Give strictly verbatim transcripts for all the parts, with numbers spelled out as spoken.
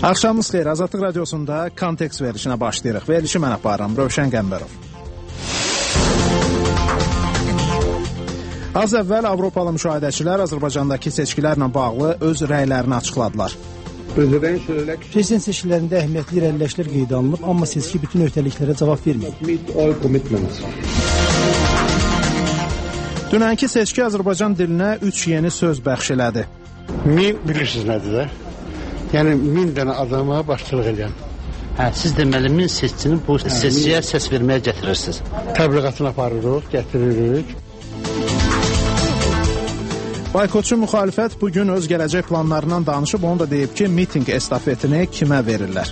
Axşamınız xeyir. Azadlıq Radiosunda kontekst verilişinə başlayırıq. Verilişi mən aparıram, Rövşən Qəmbərov. Az əvvəl Avropalı müşahidəçilər Azərbaycandakı seçkilərlə bağlı öz rəylərini açıqladılar. Prezident seçkilərində əhəmiyyətli irəliləyişlər qeydə alınıb, amma seçki bütün öhdəliklərə cavab verməyib. Dünənki seçki Azərbaycan dilinə üç yeni söz bəxş elədi. Min bilirsiniz nədir də? Yəni min dənə adama başçılıq edən. Hə, siz deməli min seçicinin bu seçkiyə səs verməyə gətirirsiniz. Təbliğatını aparırıq, gətiririk. Boykotçu müxalifət bugün öz gələcək planlarından danışıb, onu da deyib ki, miting estafetini kimə verirlər.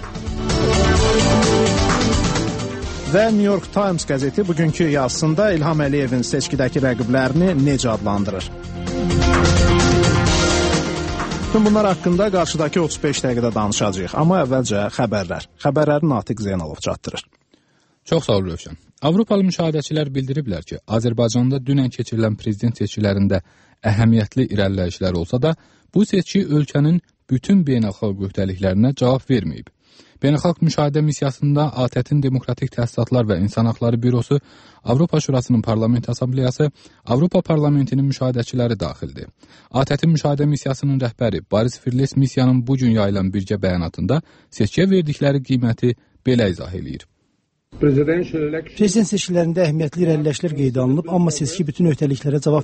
Və New York Times qəzeti bugünkü yazısında İlham Əliyevin seçkidəki rəqiblərini necə adlandırır? Bütün bunlar haqqında qarşıdakı otuz beş dəqiqədə danışacağıq. Amma əvvəlcə xəbərlər. Xəbərləri Natiq Zeynalov çatdırır. Çox sağ ol, Rövşən. Avropalı müşahidəçilər bildiriblər ki, Azərbaycanda dünən keçirilən prezident seçkilərində əhəmiyyətli irəliləyişlər olsa da, bu seçki ölkənin bütün beynəlxalq öhdəliklərinə cavab verməyib. Beynəlxalq müşahidə missiyasında A T Ə-tin Demokratik Təsisatlar və İnsan Haqları Bürosu, Avropa Şurasının Parlament Assambleyası, Avropa Parlamentinin müşahidəçiləri daxildir. A T Ə-tin müşahidə missiyasının rəhbəri Boris Firles missiyanın bu gün yayılan birgə bəyanatında seçkiyə verdikləri qiyməti belə izah eləyir. Prezident seçkilərində əhəmiyyətli irəliləyişlər qeydə alınıb, amma seçki bütün öhdəliklərə cavab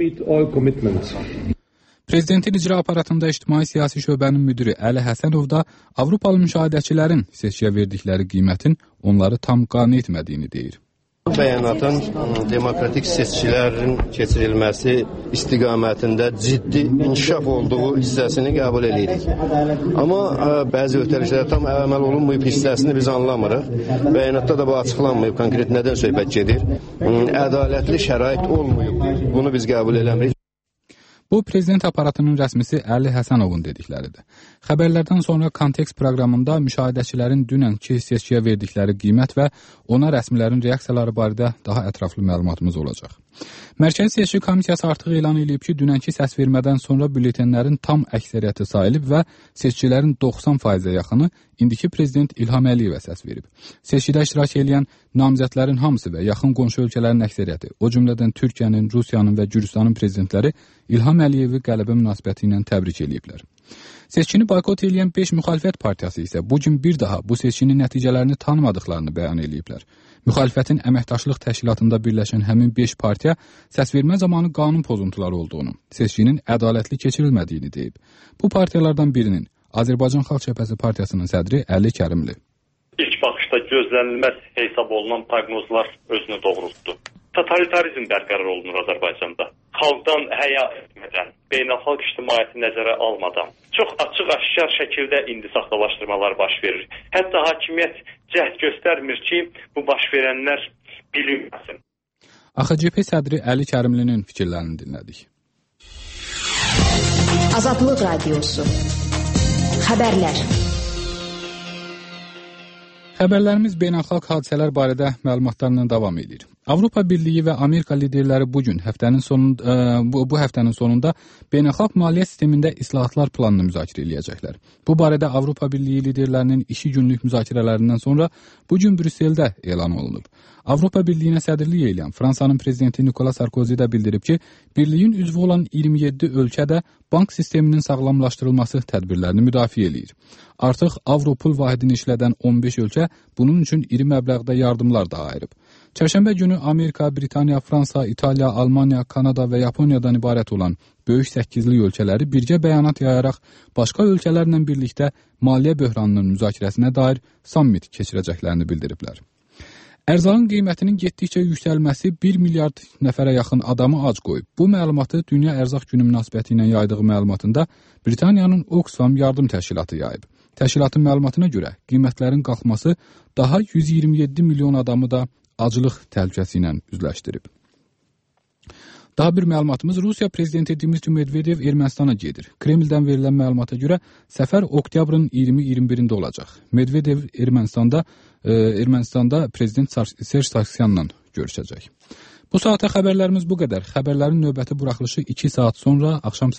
verməyib. Prezidentin icra aparatında ictimai siyasi şöbənin müdiri Əli Həsənov da Avropalı müşahidəçilərin seçkiyə verdikləri qiymətin onları tam qane etmədiyini deyir. Bəyanatın demokratik seçkilərin keçirilməsi istiqamətində ciddi inkişaf olduğu hissəsini qəbul edirik. Amma bəzi öhdəliklərə tam əməl olunmayıb hissəsini biz anlamırıq. Bəyanatda da bu açıqlanmayıb, konkret nədən söhbət gedir. Ədalətli şərait olmayıb. Bunu biz qəbul eləmirik. Bu, prezident aparatının rəsmisi Əli Həsənovun dedikləridir. Xəbərlərdən sonra kontekst proqramında müşahidəçilərin dünənki seçkiyə verdikləri qiymət və ona rəsmilərin reaksiyaları barədə daha ətraflı məlumatımız olacaq. Mərkəzi Seçki Komissiyası artıq elan edib ki, dünənki səs vermədən sonra bülletenlərin tam əksəriyyəti sayılıb və seçkilərin doxsan faizə yaxını indiki prezident İlham Əliyevə səs verib. Seçkidə iştirak edən namizədlərin hamısı və yaxın qonşu ölkələrin əksəriyyəti, o cümlədən Türkiyənin, Rusiyanın və Gürcüstanın prezidentləri İlham Əliyevi qələbə münasibəti ilə təbrik ediblər. Seçkini boykot edən beş müxalifət partiyası isə bu gün bir daha bu seçkinin nəticələrini tanımadıqlarını bəyan ediblər. Müxalifətin əməkdaşlıq təşkilatında birləşən həmin beş partiya səsvermə zamanı qanun pozuntuları olduğunu, seçkinin ədalətli keçirilmədiyini deyib. Bu partiyalardan birinin Azərbaycan Xalq Cəbhəsi Partiyasının sədri Əli Kərimli. İlk baxışda gözlənilməz hesab olunan proqnozlar özünü doğrultdu. Totalitarizm bərqərar olunur Azərbaycanda. Xalqdan həya etmədən, beynəlxalq ictimaiyyəti nəzərə almadan çox açıq-aşkar şəkildə indi saxtalaşdırmalar baş verir. Hətta hakimiyyət cəhd göstərmir ki, bu baş verənlər bilinməsin. A X C P sədri Əli Kərimlinin fikirlərini dinlədik. Azadlıq Radiosu. Xəbərlər. Xəbərlərimiz beynəlxalq hadisələr barədə məlumatlarla davam edir. Avropa Birliyi və Amerika liderləri bu gün həftənin sonunda bu, bu həftənin sonunda beynəlxalq maliyyə sistemində islahatlar planını müzakirə edəcəklər. Bu barədə Avropa Birliyi liderlərinin iki günlük müzakirələrindən sonra bu gün Brüsseldə elan olunub. Avropa Birliyinə sədrlik edən Fransanın prezidenti Nicolas Sarkozy də bildirib ki, birliyin üzvü olan iyirmi yeddi ölkədə bank sisteminin sağlamlaşdırılması tədbirlərini müdafiə eləyir. Artıq Avropul vahidini işlədən on beş ölkə bunun üçün iri məbləğdə yardımlar da ayırıb. Çərşənbə günü Amerika, Britaniya, Fransa, İtaliya, Almaniya, Kanada və Yaponiyadan ibarət olan böyük səkkizlik ölkələri birgə bəyanat yayaraq başqa ölkələrlə birlikdə maliyyə böhranının müzakirəsinə dair sammit keçirəcəklərini bildiriblər. Ərzağın qiymətinin getdikcə yüksəlməsi bir milyard nəfərə yaxın adamı ac qoyub. Bu məlumatı Dünya Ərzaq Günü münasibəti ilə yaydığı məlumatında Britaniyanın Oxfam yardım təşkilatı yayıb. Təşkilatın məlumatına görə qiymətlərin qalxması daha yüz iyirmi yeddi milyon adamı da acılıq təhlükəsi ilə üzləşdirib. Daha bir məlumatımız, Rusiya prezidenti Dmitri Medvedev Ermənistana gedir. Kremldən verilən məlumata görə səfər oktyabrın iyirmi iyirmi birində olacaq. Medvedev Ermənistanda, e, Ermənistanda prezident Serj Sargsyanla görüşəcək. Bu saata xəbərlərimiz bu qədər. Xəbərlərin növbəti buraxılışı iki saat sonra axşam